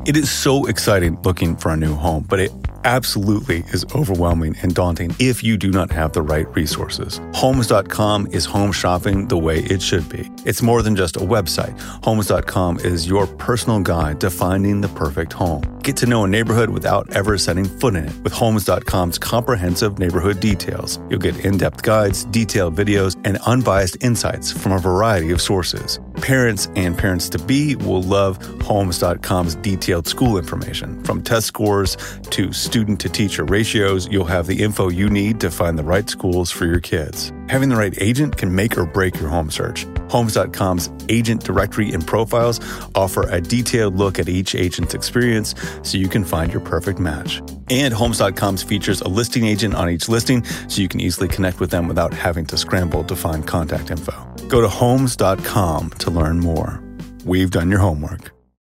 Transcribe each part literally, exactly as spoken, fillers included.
It is so exciting looking for a new home, but it absolutely is overwhelming and daunting if you do not have the right resources. Homes dot com is home shopping the way it should be. It's more than just a website. Homes dot com is your personal guide to finding the perfect home. Get to know a neighborhood without ever setting foot in it. With Homes dot com's comprehensive neighborhood details, you'll get in-depth guides, detailed videos, and unbiased insights from a variety of sources. Parents and parents-to-be will love Homes dot com's detailed school information. From test scores to student-to-teacher ratios, you'll have the info you need to find the right schools for your kids. Having the right agent can make or break your home search. Homes dot com's agent directory and profiles offer a detailed look at each agent's experience so you can find your perfect match. And Homes dot com's features a listing agent on each listing so you can easily connect with them without having to scramble to find contact info. Go to Homes dot com to learn more. We've done your homework.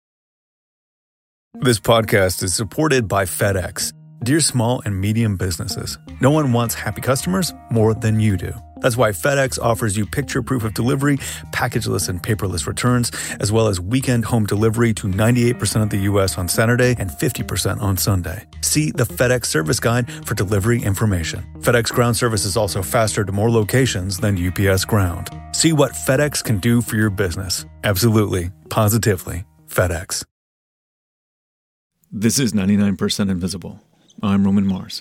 This podcast is supported by FedEx. Dear small and medium businesses, no one wants happy customers more than you do. That's why FedEx offers you picture proof of delivery, packageless and paperless returns, as well as weekend home delivery to ninety-eight percent of the U S on Saturday and fifty percent on Sunday. See the FedEx service guide for delivery information. FedEx Ground service is also faster to more locations than U P S Ground. See what FedEx can do for your business. Absolutely, positively, FedEx. This is ninety-nine percent Invisible. I'm Roman Mars.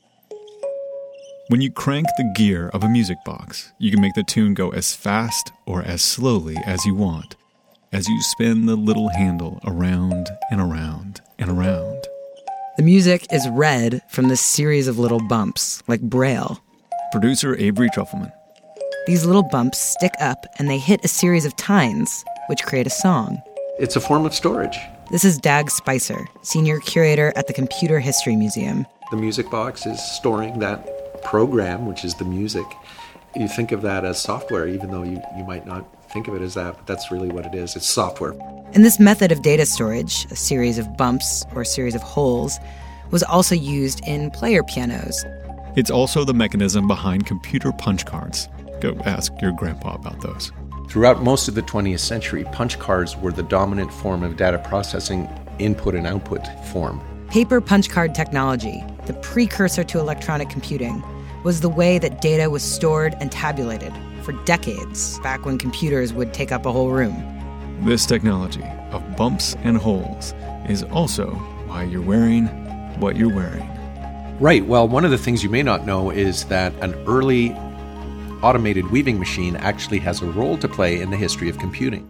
When you crank the gear of a music box, you can make the tune go as fast or as slowly as you want, as you spin the little handle around and around and around. The music is read from this series of little bumps, like Braille. Producer Avery Trufelman. These little bumps stick up and they hit a series of tines, which create a song. It's a form of storage. This is Dag Spicer, senior curator at the Computer History Museum. The music box is storing that program, which is the music. You think of that as software, even though you, you might not think of it as that, but that's really what it is. It's software. And this method of data storage, a series of bumps or a series of holes, was also used in player pianos. It's also the mechanism behind computer punch cards. Go ask your grandpa about those. Throughout most of the twentieth century, punch cards were the dominant form of data processing, input and output form. Paper punch card technology, the precursor to electronic computing, was the way that data was stored and tabulated for decades, back when computers would take up a whole room. This technology of bumps and holes is also why you're wearing what you're wearing. Right. Well, one of the things you may not know is that an early automated weaving machine actually has a role to play in the history of computing.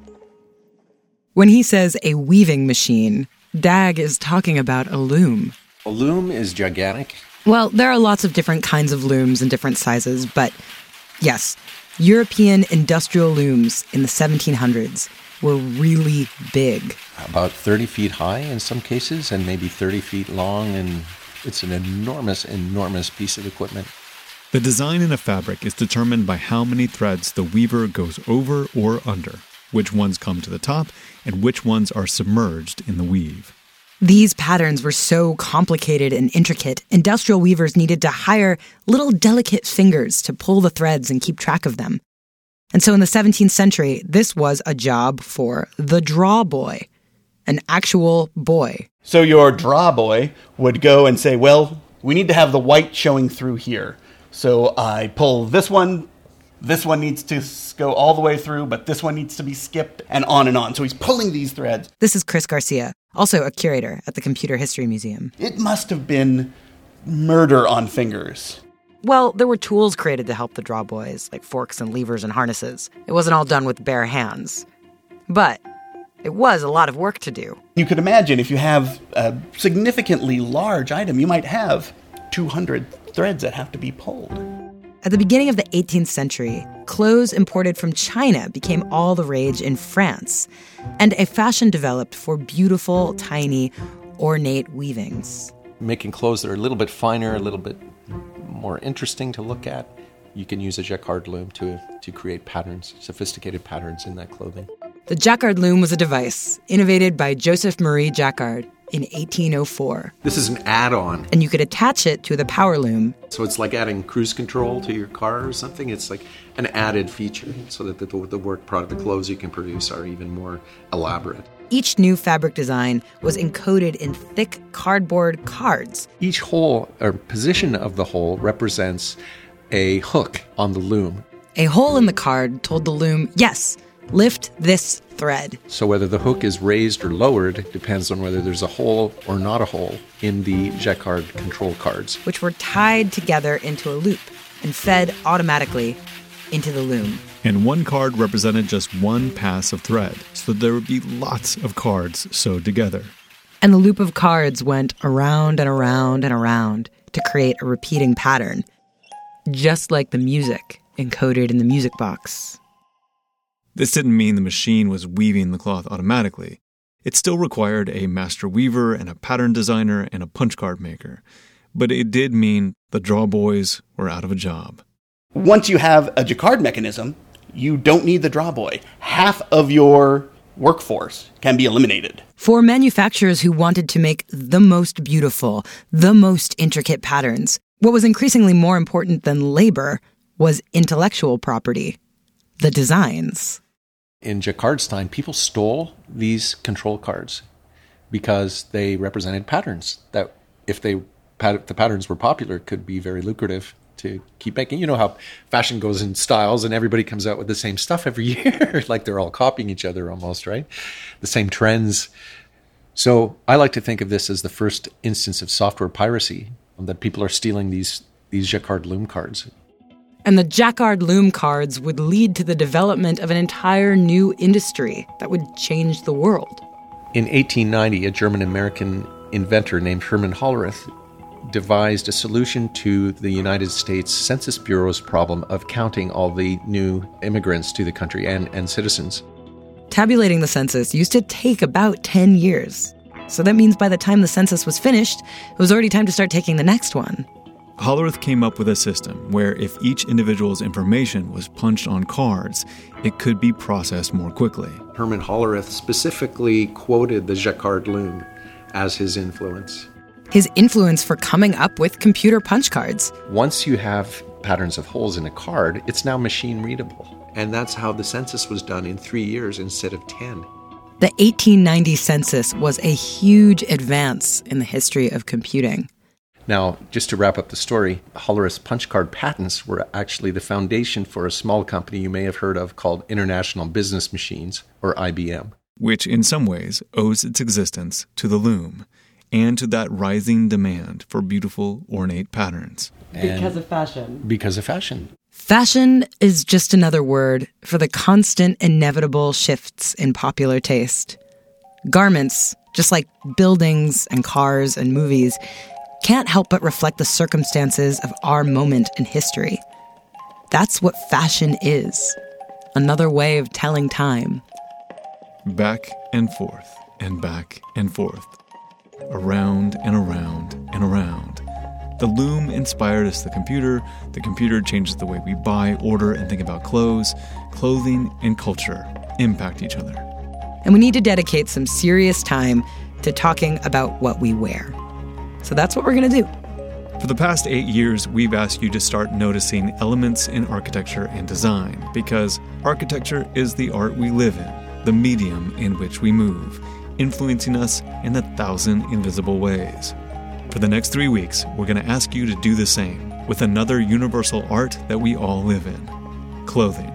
When he says a weaving machine, Dag is talking about a loom. A loom is gigantic. Well, there are lots of different kinds of looms in different sizes, but yes, European industrial looms in the seventeen hundreds were really big. About thirty feet high in some cases, and maybe thirty feet long, and it's an enormous, enormous piece of equipment. The design in a fabric is determined by how many threads the weaver goes over or under, which ones come to the top, and which ones are submerged in the weave. These patterns were so complicated and intricate, industrial weavers needed to hire little delicate fingers to pull the threads and keep track of them. And so in the seventeenth century, this was a job for the draw boy, an actual boy. So your draw boy would go and say, well, we need to have the white showing through here. So I pull this one, this one needs to go all the way through, but this one needs to be skipped, and on and on. So he's pulling these threads. This is Chris Garcia, also a curator at the Computer History Museum. It must have been murder on fingers. Well, there were tools created to help the draw boys, like forks and levers and harnesses. It wasn't all done with bare hands. But it was a lot of work to do. You could imagine if you have a significantly large item, you might have two hundred threads that have to be pulled. At the beginning of the eighteenth century, clothes imported from China became all the rage in France, and a fashion developed for beautiful, tiny, ornate weavings. Making clothes that are a little bit finer, a little bit more interesting to look at, you can use a jacquard loom to, to create patterns, sophisticated patterns in that clothing. The jacquard loom was a device innovated by Joseph Marie Jacquard in eighteen oh four. This is an add-on. And you could attach it to the power loom. So it's like adding cruise control to your car or something. It's like an added feature so that the, the work product, the clothes you can produce are even more elaborate. Each new fabric design was encoded in thick cardboard cards. Each hole or position of the hole represents a hook on the loom. A hole in the card told the loom, yes, lift this thread. So whether the hook is raised or lowered depends on whether there's a hole or not a hole in the Jacquard control cards, which were tied together into a loop and fed automatically into the loom. And one card represented just one pass of thread, so there would be lots of cards sewed together. And the loop of cards went around and around and around to create a repeating pattern, just like the music encoded in the music box. This didn't mean the machine was weaving the cloth automatically. It still required a master weaver and a pattern designer and a punch card maker. But it did mean the draw boys were out of a job. Once you have a Jacquard mechanism, you don't need the draw boy. Half of your workforce can be eliminated. For manufacturers who wanted to make the most beautiful, the most intricate patterns, what was increasingly more important than labor was intellectual property, the designs. In Jacquard's time, people stole these control cards because they represented patterns that, if they if the patterns were popular, could be very lucrative to keep making. You know how fashion goes in styles and everybody comes out with the same stuff every year, like they're all copying each other almost, right? The same trends. So I like to think of this as the first instance of software piracy, that people are stealing these, these Jacquard loom cards. And the Jacquard loom cards would lead to the development of an entire new industry that would change the world. In eighteen ninety, a German-American inventor named Hermann Hollerith devised a solution to the United States Census Bureau's problem of counting all the new immigrants to the country and, and citizens. Tabulating the census used to take about ten years. So that means by the time the census was finished, it was already time to start taking the next one. Hollerith came up with a system where if each individual's information was punched on cards, it could be processed more quickly. Hermann Hollerith specifically quoted the Jacquard loom as his influence. His influence for coming up with computer punch cards. Once you have patterns of holes in a card, it's now machine readable. And that's how the census was done in three years instead of ten. The eighteen ninety census was a huge advance in the history of computing. Now, just to wrap up the story, Hollerith's punch card patents were actually the foundation for a small company you may have heard of called International Business Machines, or I B M. Which in some ways owes its existence to the loom and to that rising demand for beautiful, ornate patterns. Because of fashion. Because of fashion. Fashion is just another word for the constant, inevitable shifts in popular taste. Garments, just like buildings and cars and movies, can't help but reflect the circumstances of our moment in history. That's what fashion is. Another way of telling time. Back and forth, and back and forth. Around and around and around. The loom inspired us the computer. The computer changes the way we buy, order, and think about clothes. Clothing and culture impact each other. And we need to dedicate some serious time to talking about what we wear. So that's what we're going to do. For the past eight years, we've asked you to start noticing elements in architecture and design, because architecture is the art we live in, the medium in which we move, influencing us in a thousand invisible ways. For the next three weeks, we're going to ask you to do the same with another universal art that we all live in, clothing.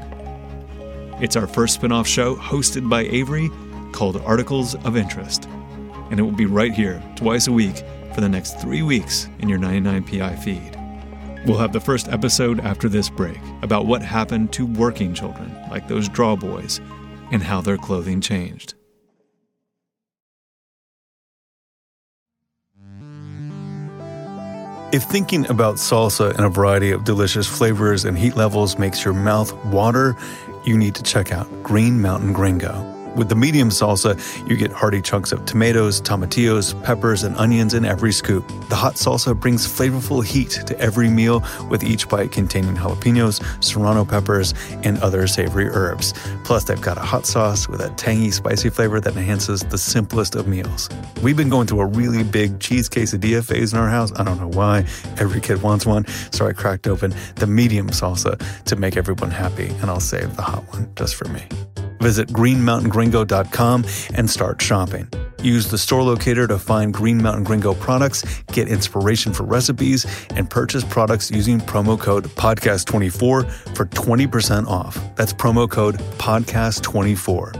It's our first spin-off show hosted by Avery called Articles of Interest. And it will be right here, twice a week, for the next three weeks in your ninety-nine P I feed. We'll have the first episode after this break about what happened to working children, like those draw boys, and how their clothing changed. If thinking about salsa and a variety of delicious flavors and heat levels makes your mouth water, you need to check out Green Mountain Gringo. With the medium salsa, you get hearty chunks of tomatoes, tomatillos, peppers, and onions in every scoop. The hot salsa brings flavorful heat to every meal, with each bite containing jalapenos, serrano peppers, and other savory herbs. Plus, they've got a hot sauce with a tangy, spicy flavor that enhances the simplest of meals. We've been going through a really big cheese quesadilla phase in our house. I don't know why. Every kid wants one, so I cracked open the medium salsa to make everyone happy, and I'll save the hot one just for me. Visit green mountain gringo dot com and start shopping. Use the store locator to find Green Mountain Gringo products, get inspiration for recipes, and purchase products using promo code podcast twenty-four for twenty percent off. That's promo code podcast twenty-four.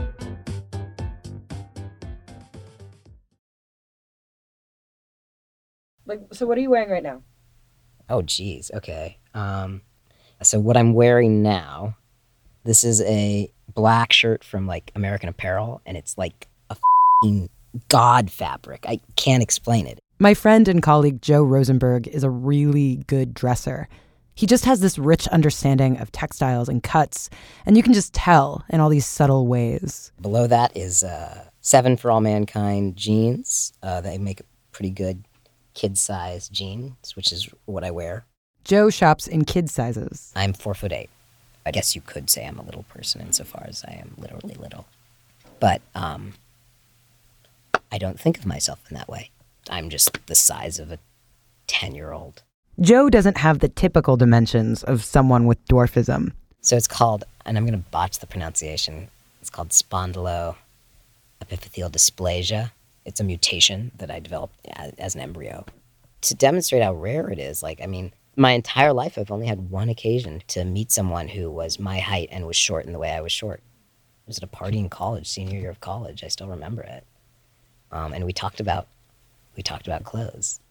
Like, so what are you wearing right now? Oh, geez. Okay. Um, so what I'm wearing now, this is a black shirt from like American Apparel, and it's like a f***ing god fabric. I can't explain it. My friend and colleague Joe Rosenberg is a really good dresser. He just has this rich understanding of textiles and cuts, and you can just tell in all these subtle ways. Below that is uh, Seven for All Mankind jeans. Uh, they make a pretty good kid-size jeans, which is what I wear. Joe shops in kid sizes. I'm four foot eight. I guess you could say I'm a little person insofar as I am literally little. But um, I don't think of myself in that way. I'm just the size of a ten-year-old. Joe doesn't have the typical dimensions of someone with dwarfism. So it's called, and I'm going to botch the pronunciation, it's called spondyloepiphyseal dysplasia. It's a mutation that I developed as an embryo. To demonstrate how rare it is, like, I mean, my entire life I've only had one occasion to meet someone who was my height and was short in the way I was short. It was at a party in college, senior year of college. I still remember it. Um, and we talked about, we talked about clothes.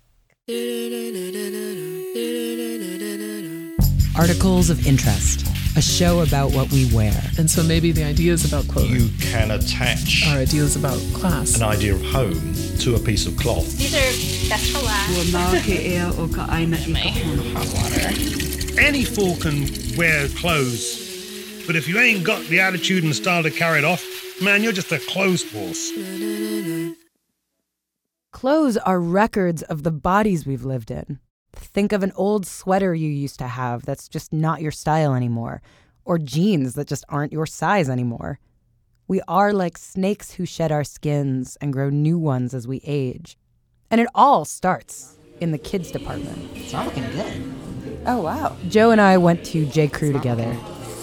Articles of Interest, a show about what we wear. And so maybe the ideas about clothing you can attach are ideas about class. an idea of home to a piece of cloth. These are best for last. Hot water. Any fool can wear clothes, but if you ain't got the attitude and style to carry it off, man, you're just a clothes horse. Clothes are records of the bodies we've lived in. Think of an old sweater you used to have that's just not your style anymore, or jeans that just aren't your size anymore. We are like snakes who shed our skins and grow new ones as we age. And it all starts in the kids department. It's not looking good. Oh, wow. Joe and I went to J. Crew together.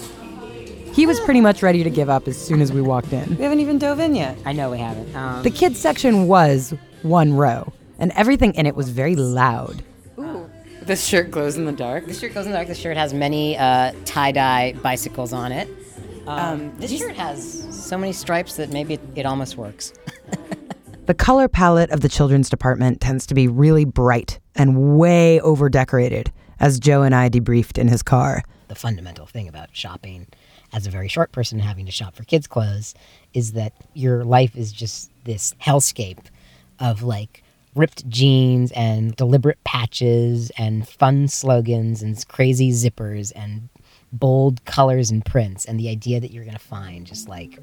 He was pretty much ready to give up as soon as we walked in. We haven't even dove in yet. I know we haven't. Um, The kids section was one row, and everything in it was very loud. Ooh. This shirt glows in the dark. This shirt glows in the dark. This shirt has many uh, tie-dye bicycles on it. Um, Um, this shirt has so many stripes that maybe it, it almost works. The color palette of the children's department tends to be really bright and way over-decorated, as Joe and I debriefed in his car. The fundamental thing about shopping as a very short person having to shop for kids' clothes is that your life is just this hellscape of like ripped jeans and deliberate patches and fun slogans and crazy zippers and bold colors and prints, and the idea that you're going to find just like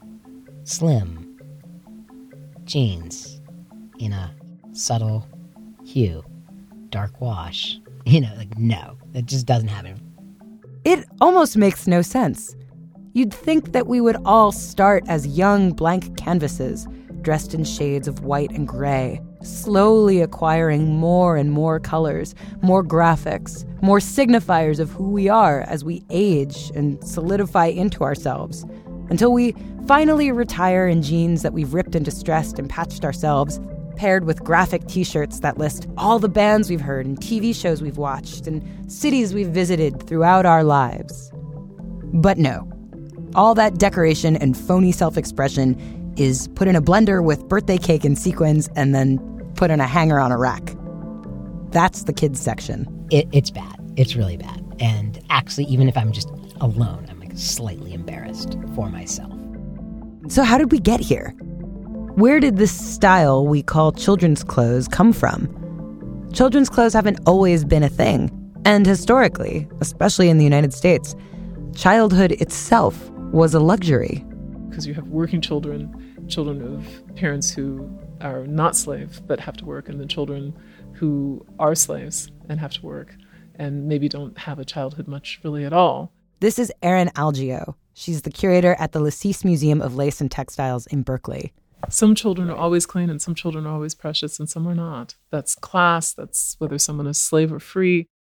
slim jeans in a subtle hue, dark wash. You know, like, no, that just doesn't happen. It almost makes no sense. You'd think that we would all start as young blank canvases, dressed in shades of white and gray, slowly acquiring more and more colors, more graphics, more signifiers of who we are as we age and solidify into ourselves, until we finally retire in jeans that we've ripped and distressed and patched ourselves, paired with graphic t-shirts that list all the bands we've heard and T V shows we've watched and cities we've visited throughout our lives. But no. All that decoration and phony self-expression is put in a blender with birthday cake and sequins and then put in a hanger on a rack. That's the kids section. It, it's bad. It's really bad. And actually, even if I'm just alone, I'm like slightly embarrassed for myself. So how did we get here? Where did this style we call children's clothes come from? Children's clothes haven't always been a thing. And historically, especially in the United States, childhood itself was a luxury. Because you have working children, children of parents who are not slaves but have to work, and then children who are slaves and have to work and maybe don't have a childhood much really at all. This is Erin Algeo. She's the curator at the Lacis Museum of Lace and Textiles in Berkeley. Some children are always clean and some children are always precious and some are not. That's class. That's whether someone is slave or free.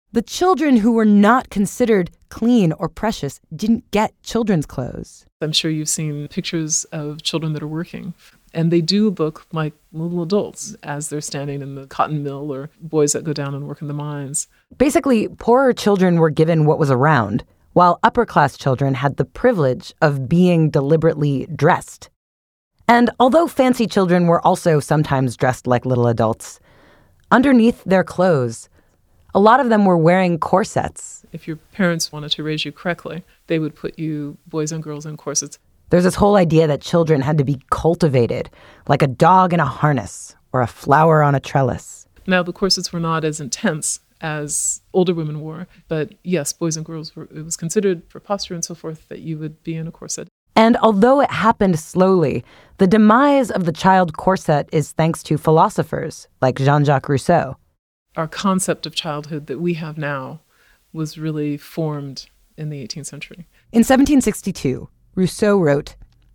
The children who were not considered clean or precious didn't get children's clothes. I'm sure you've seen pictures of children that are working, and they do look like little adults as they're standing in the cotton mill, or boys that go down and work in the mines. Basically, poorer children were given what was around, while upper-class children had the privilege of being deliberately dressed. And although fancy children were also sometimes dressed like little adults, underneath their clothes, a lot of them were wearing corsets. If your parents wanted to raise you correctly, they would put you, boys and girls, in corsets. There's this whole idea that children had to be cultivated, like a dog in a harness or a flower on a trellis. Now, the corsets were not as intense as older women wore, but yes, boys and girls, were, it was considered for posture and so forth that you would be in a corset. And although it happened slowly, the demise of the child corset is thanks to philosophers like Jean-Jacques Rousseau. Our concept of childhood that we have now was really formed in the eighteenth century. In seventeen sixty-two, Rousseau wrote,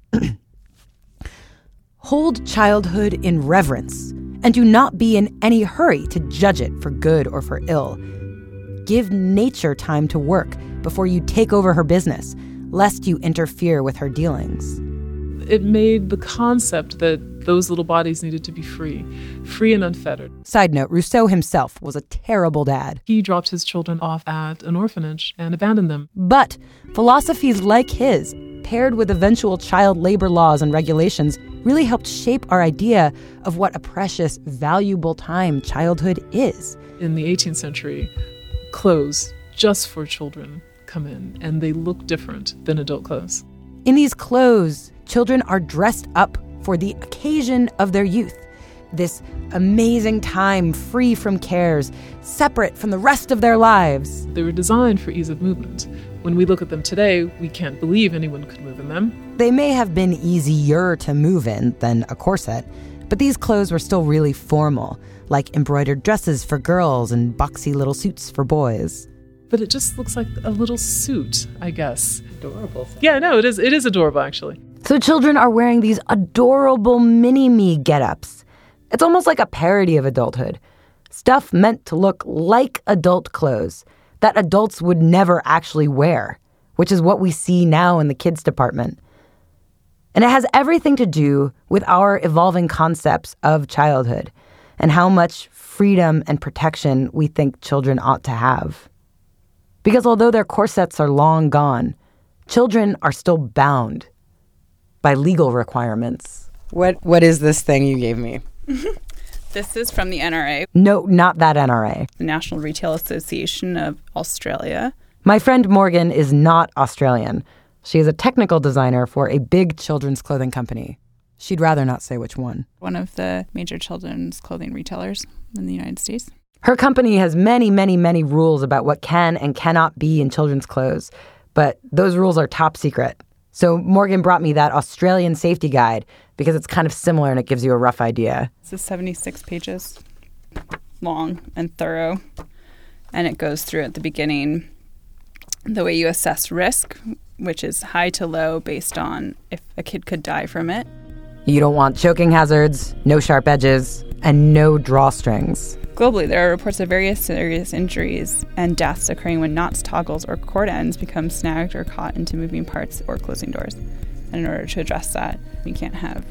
"Hold childhood in reverence, and do not be in any hurry to judge it for good or for ill. Give nature time to work before you take over her business, lest you interfere with her dealings." It made the concept that those little bodies needed to be free, free and unfettered. Side note, Rousseau himself was a terrible dad. He dropped his children off at an orphanage and abandoned them. But philosophies like his, paired with eventual child labor laws and regulations, really helped shape our idea of what a precious, valuable time childhood is. In the eighteenth century, clothes just for children come in, and they look different than adult clothes. In these clothes, children are dressed up for the occasion of their youth. This amazing time free from cares, separate from the rest of their lives. They were designed for ease of movement. When we look at them today, we can't believe anyone could move in them. They may have been easier to move in than a corset, but these clothes were still really formal, like embroidered dresses for girls and boxy little suits for boys. But it just looks like a little suit, I guess. Adorable. Yeah, no, it is. It is adorable, actually. So children are wearing these adorable mini-me get-ups. It's almost like a parody of adulthood. Stuff meant to look like adult clothes that adults would never actually wear, which is what we see now in the kids department. And it has everything to do with our evolving concepts of childhood and how much freedom and protection we think children ought to have. Because although their corsets are long gone, children are still bound by legal requirements. What What is this thing you gave me? This is from the N R A. No, not that N R A. The National Retail Association of Australia. My friend Morgan is not Australian. She is a technical designer for a big children's clothing company. She'd rather not say which one. One of the major children's clothing retailers in the United States. Her company has many, many, many rules about what can and cannot be in children's clothes, but those rules are top secret. So Morgan brought me that Australian safety guide because it's kind of similar and it gives you a rough idea. This is seventy-six pages long and thorough, and it goes through at the beginning the way you assess risk, which is high to low based on if a kid could die from it. You don't want choking hazards, no sharp edges, and no drawstrings. Globally, there are reports of various serious injuries and deaths occurring when knots, toggles, or cord ends become snagged or caught into moving parts or closing doors. And in order to address that, we can't have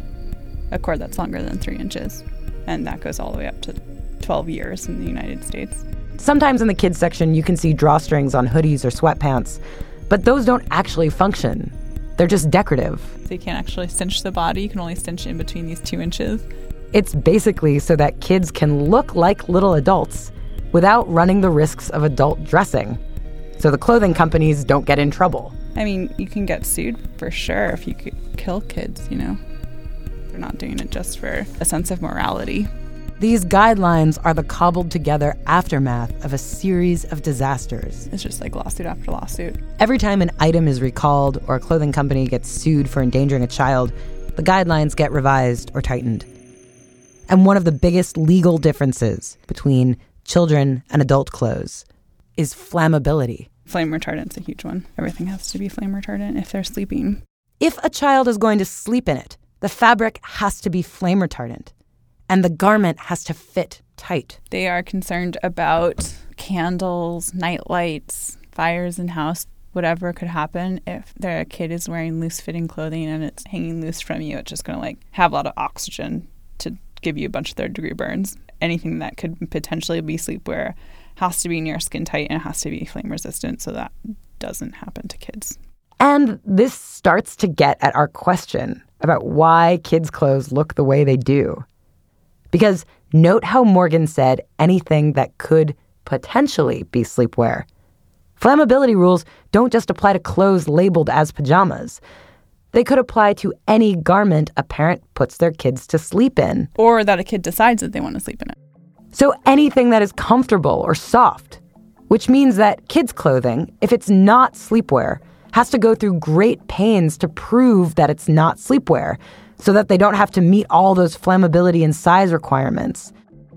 a cord that's longer than three inches. And that goes all the way up to twelve years in the United States. Sometimes in the kids section, you can see drawstrings on hoodies or sweatpants, but those don't actually function. They're just decorative. So you can't actually cinch the body. You can only cinch in between these two inches. It's basically so that kids can look like little adults without running the risks of adult dressing, so the clothing companies don't get in trouble. I mean, you can get sued for sure if you could kill kids, you know. They're not doing it just for a sense of morality. These guidelines are the cobbled together aftermath of a series of disasters. It's just like lawsuit after lawsuit. Every time an item is recalled or a clothing company gets sued for endangering a child, the guidelines get revised or tightened. And one of the biggest legal differences between children and adult clothes is flammability. Flame retardant's a huge one. Everything has to be flame retardant if they're sleeping. If a child is going to sleep in it, the fabric has to be flame retardant, and the garment has to fit tight. They are concerned about candles, night lights, fires in house, whatever could happen. If their kid is wearing loose-fitting clothing and it's hanging loose from you, it's just going to like have a lot of oxygen to give you a bunch of third-degree burns. Anything that could potentially be sleepwear has to be near skin tight and it has to be flame resistant so that doesn't happen to kids. And this starts to get at our question about why kids' clothes look the way they do. Because note how Morgan said anything that could potentially be sleepwear. Flammability rules don't just apply to clothes labeled as pajamas. They could apply to any garment a parent puts their kids to sleep in. Or that a kid decides that they want to sleep in it. So anything that is comfortable or soft, which means that kids' clothing, if it's not sleepwear, has to go through great pains to prove that it's not sleepwear, so that they don't have to meet all those flammability and size requirements.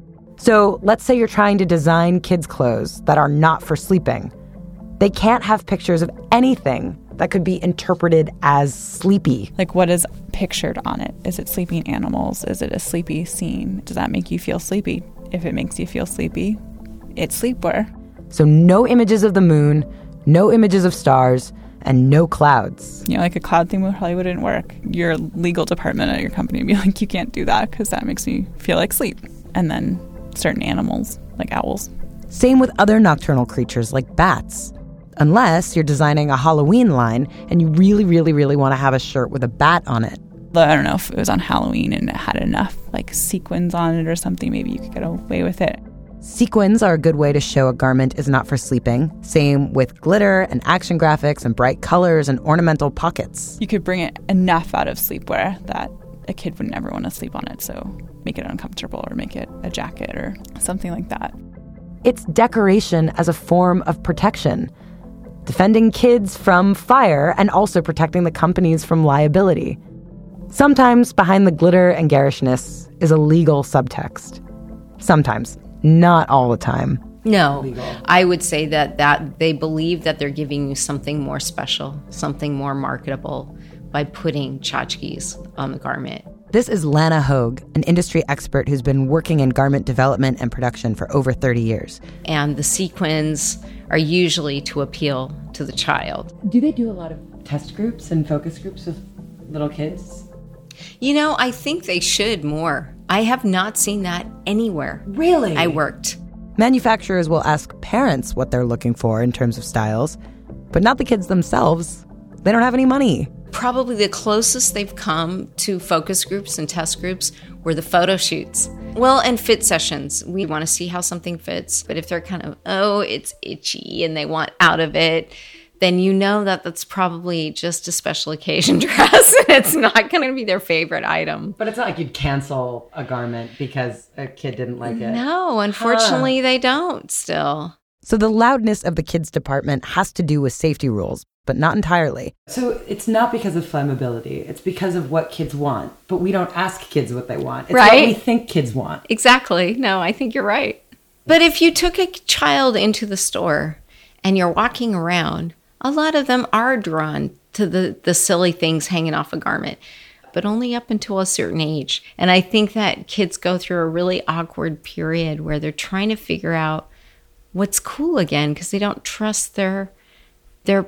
So let's say you're trying to design kids' clothes that are not for sleeping. They can't have pictures of anything that could be interpreted as sleepy. Like, what is pictured on it? Is it sleeping animals? Is it a sleepy scene? Does that make you feel sleepy? If it makes you feel sleepy, it's sleepwear. So no images of the moon, no images of stars, and no clouds. You know, like a cloud theme probably wouldn't work. Your legal department at your company would be like, you can't do that because that makes me feel like sleep. And then certain animals, like owls. Same with other nocturnal creatures like bats. Unless you're designing a Halloween line and you really, really, really want to have a shirt with a bat on it. I don't know if it was on Halloween and it had enough like sequins on it or something, maybe you could get away with it. Sequins are a good way to show a garment is not for sleeping. Same with glitter and action graphics and bright colors and ornamental pockets. You could bring it enough out of sleepwear that a kid would never want to sleep on it, so make it uncomfortable or make it a jacket or something like that. It's decoration as a form of protection, defending kids from fire and also protecting the companies from liability. Sometimes behind the glitter and garishness is a legal subtext. Sometimes. Not all the time. No, I would say that, that they believe that they're giving you something more special, something more marketable by putting tchotchkes on the garment. This is Lana Hogue, an industry expert who's been working in garment development and production for over thirty years. And the sequins are usually to appeal to the child. Do they do a lot of test groups and focus groups with little kids? You know, I think they should more. I have not seen that anywhere. Really? I worked. Manufacturers will ask parents what they're looking for in terms of styles, but not the kids themselves. They don't have any money. Probably the closest they've come to focus groups and test groups were the photo shoots. Well, and fit sessions. We want to see how something fits, but if they're kind of, oh, it's itchy and they want out of it, then you know that that's probably just a special occasion dress and it's not going to be their favorite item. But it's not like you'd cancel a garment because a kid didn't like it. No, unfortunately, huh. they don't still. So the loudness of the kids department has to do with safety rules, but not entirely. So it's not because of flammability. It's because of what kids want. But we don't ask kids what they want. It's right? what we think kids want. Exactly. No, I think you're right. But if you took a child into the store and you're walking around, a lot of them are drawn to the, the silly things hanging off a garment, but only up until a certain age. And I think that kids go through a really awkward period where they're trying to figure out what's cool again because they don't trust their their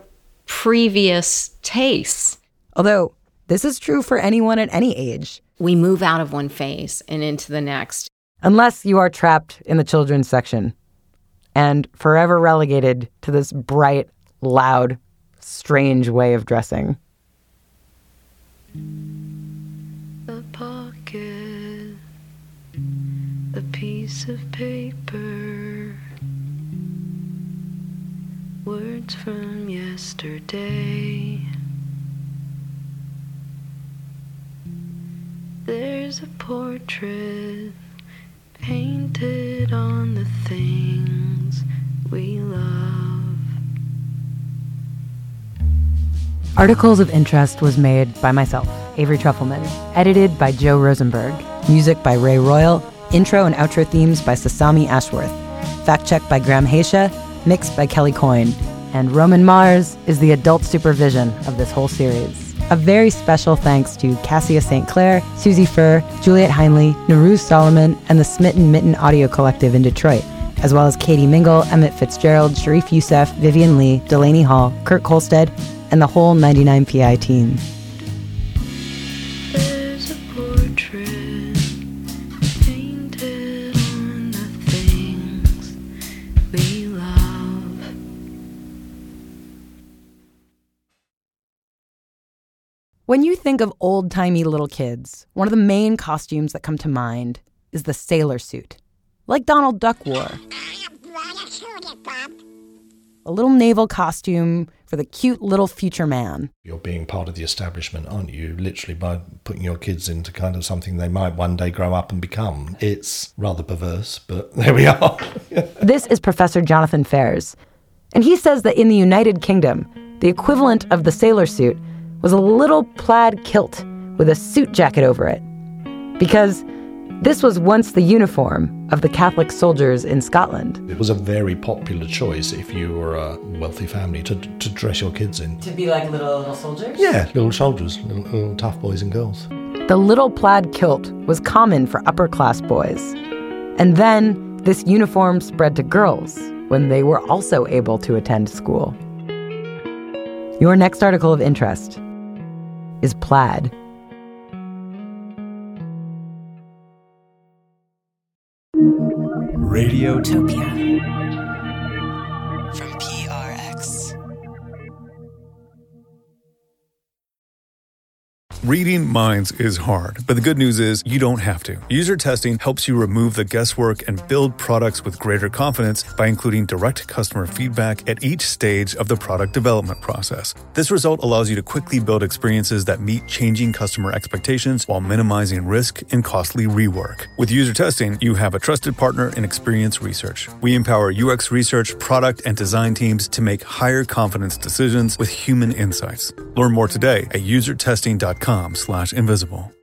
previous tastes. Although this is true for anyone at any age. We move out of one phase and into the next. Unless you are trapped in the children's section and forever relegated to this bright, loud, strange way of dressing. A pocket, a piece of paper, words from yesterday. There's a portrait painted on the things we love. Articles of Interest was made by myself, Avery Trufelman, edited by Joe Rosenberg, music by Ray Royal, intro and outro themes by Sasami Ashworth, fact-checked by Graham Haisha, mixed by Kelly Coyne, and Roman Mars is the adult supervision of this whole series. A very special thanks to Cassia Saint Clair, Susie Furr, Juliet Heinley, Niruz Solomon, and the Smitten Mitten Audio Collective in Detroit, as well as Katie Mingle, Emmett Fitzgerald, Sharif Youssef, Vivian Lee, Delaney Hall, Kurt Kolstead, and the whole ninety-nine P I team. There's a portrait painted on the things we love. When you think of old-timey little kids, one of the main costumes that come to mind is the sailor suit, like Donald Duck wore. A little naval costume for the cute little future man. You're being part of the establishment, aren't you? Literally by putting your kids into kind of something they might one day grow up and become. It's rather perverse, but there we are. This is Professor Jonathan Fairs, and he says that in the United Kingdom, the equivalent of the sailor suit was a little plaid kilt with a suit jacket over it. Because this was once the uniform of the Catholic soldiers in Scotland. It was a very popular choice if you were a wealthy family to to dress your kids in. To be like little little soldiers? Yeah, little soldiers, little, little tough boys and girls. The little plaid kilt was common for upper-class boys. And then this uniform spread to girls when they were also able to attend school. Your next article of interest is plaid. Radiotopia from P R X. Reading minds is hard, but the good news is you don't have to. User testing helps you remove the guesswork and build products with greater confidence by including direct customer feedback at each stage of the product development process. This result allows you to quickly build experiences that meet changing customer expectations while minimizing risk and costly rework. With user testing, you have a trusted partner in Experience Research. We empower U X research, product, and design teams to make higher confidence decisions with human insights. Learn more today at user testing dot com slash invisible.